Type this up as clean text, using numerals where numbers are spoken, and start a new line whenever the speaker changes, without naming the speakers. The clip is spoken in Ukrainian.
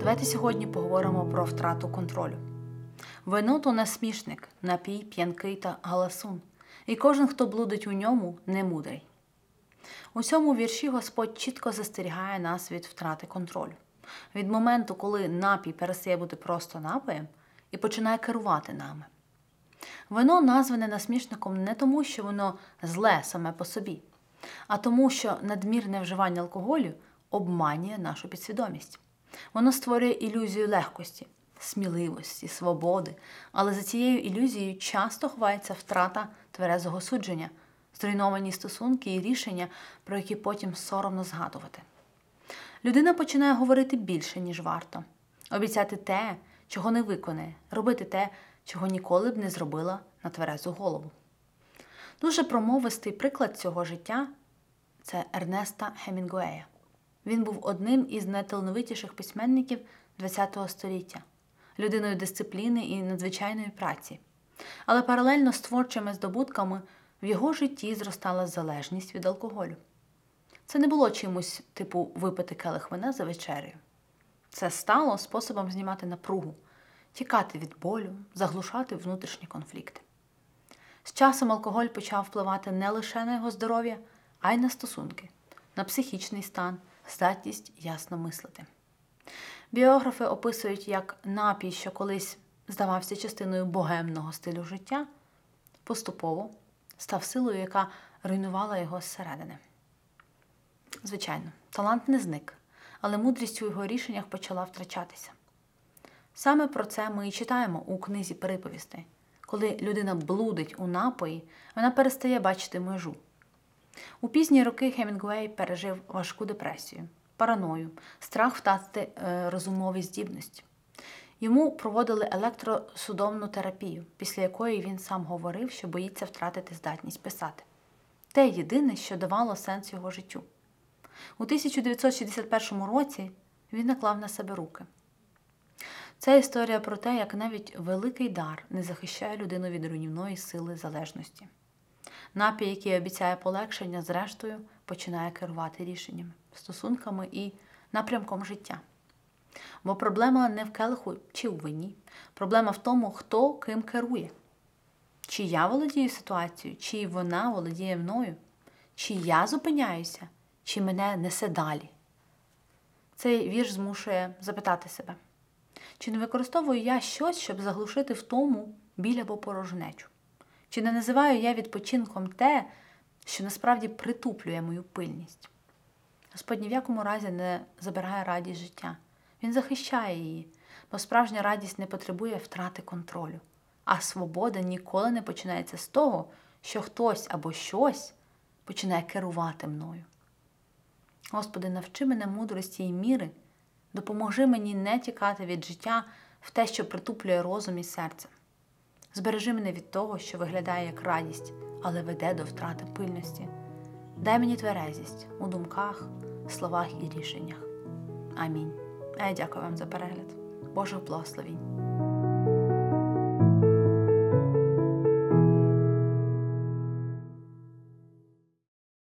Давайте сьогодні поговоримо про втрату контролю. Вино – то насмішник, напій, п'янкий та галасун. І кожен, хто блудить у ньому, не мудрий. У цьому вірші Господь чітко застерігає нас від втрати контролю. Від моменту, коли напій перестає бути просто напоєм і починає керувати нами. Вино назване насмішником не тому, що воно зле саме по собі, а тому, що надмірне вживання алкоголю обманює нашу підсвідомість. Воно створює ілюзію легкості, сміливості, свободи, але за цією ілюзією часто ховається втрата тверезого судження, зруйновані стосунки і рішення, про які потім соромно згадувати. Людина починає говорити більше, ніж варто, обіцяти те, чого не виконає, робити те, чого ніколи б не зробила на тверезу голову. Дуже промовистий приклад цього життя – це Ернеста Хемінгуея. Він був одним із найталановитіших письменників ХХ століття, людиною дисципліни і надзвичайної праці. Але паралельно з творчими здобутками в його житті зростала залежність від алкоголю. Це не було чимось типу випити келих вина за вечерею. Це стало способом знімати напругу, тікати від болю, заглушати внутрішні конфлікти. З часом алкоголь почав впливати не лише на його здоров'я, а й на стосунки, на психічний стан, здатність ясно мислити. Біографи описують, як напій, що колись здавався частиною богемного стилю життя, поступово став силою, яка руйнувала його зсередини. Звичайно, талант не зник, але мудрість у його рішеннях почала втрачатися. Саме про це ми і читаємо у книзі «Приповістей». Коли людина блудить у напої, вона перестає бачити межу. У пізні роки Хемінгуей пережив важку депресію, параною, страх втратити розумові здібності. Йому проводили електросудомну терапію, після якої він сам говорив, що боїться втратити здатність писати. Те єдине, що давало сенс його життю. У 1961 році він наклав на себе руки. Це історія про те, як навіть великий дар не захищає людину від руйнівної сили залежності. Напій, який обіцяє полегшення, зрештою починає керувати рішеннями, стосунками і напрямком життя. Бо проблема не в келиху чи у вині. Проблема в тому, хто ким керує. Чи я володію ситуацією, чи вона володіє мною, чи я зупиняюся, чи мене несе далі. Цей вірш змушує запитати себе, чи не використовую я щось, щоб заглушити втому, біль або порожнечу? Чи не називаю я відпочинком те, що насправді притуплює мою пильність? Господь ні в якому разі не забирає радість життя. Він захищає її, бо справжня радість не потребує втрати контролю. А свобода ніколи не починається з того, що хтось або щось починає керувати мною. Господи, навчи мене мудрості і міри, допоможи мені не тікати від життя в те, що притуплює розум і серце. Збережи мене від того, що виглядає як радість, але веде до втрати пильності. Дай мені тверезість у думках, словах і рішеннях. Амінь. А я дякую вам за перегляд. Божих благословінь.